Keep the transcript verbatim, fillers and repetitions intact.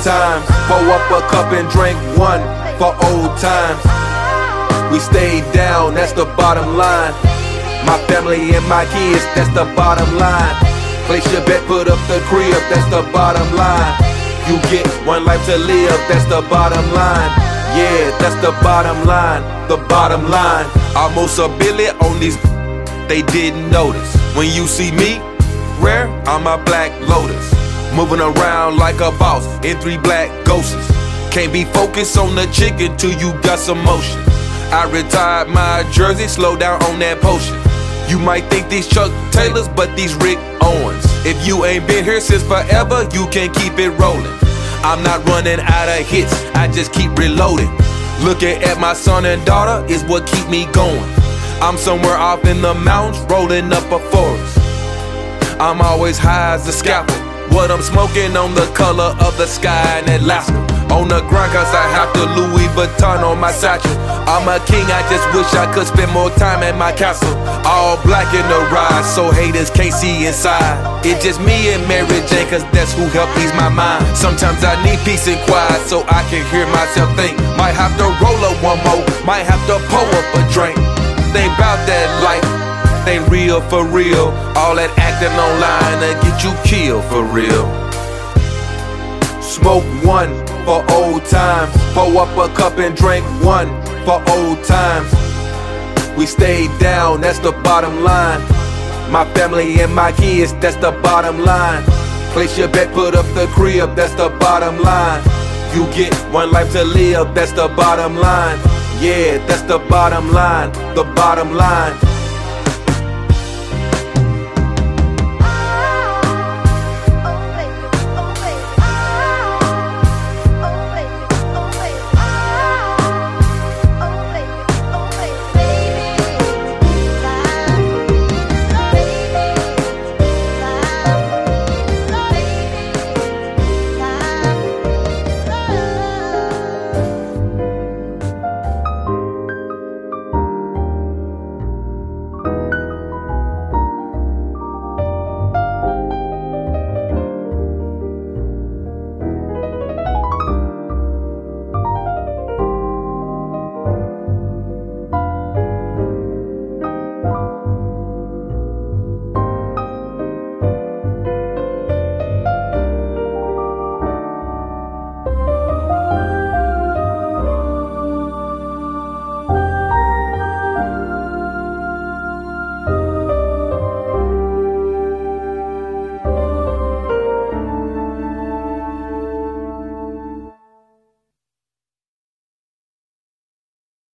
times. Pour up a cup and drink one for old times. We stayed down, that's the bottom line. My family and my kids, that's the bottom line. Place your bet, put up the crib, that's the bottom line. You get one life to live, that's the bottom line. Yeah, that's the bottom line, the bottom line. Almost a billion on these, they didn't notice. When you see me, rare, I'm a black Lotus. Moving around like a boss in three black ghosts. Can't be focused on the chicken till you got some motion. I retired my jersey, slow down on that potion. You might think these Chuck Taylors, but these Rick Owens. If you ain't been here since forever, you can keep it rolling. I'm not running out of hits, I just keep reloading. Looking at my son and daughter is what keep me going. I'm somewhere off in the mountains, rolling up a forest. I'm always high as a scalpel. What I'm smoking on the color of the sky in Alaska. On the grind cause I have to Louis Vuitton on my satchel. I'm a king, I just wish I could spend more time at my castle. All black in the ride, so haters can't see inside. It's just me and Mary Jane, cause that's who helped ease my mind. Sometimes I need peace and quiet so I can hear myself think. Might have to roll up one more, might have to pour up a drink. Think about that life, ain't real for real. All that acting online to get you killed for real. Smoke one for old times. Pour up a cup and drink one for old times. We stayed down, that's the bottom line. My family and my kids, that's the bottom line. Place your bet, put up the crib, that's the bottom line. You get one life to live, that's the bottom line. Yeah, that's the bottom line, the bottom line.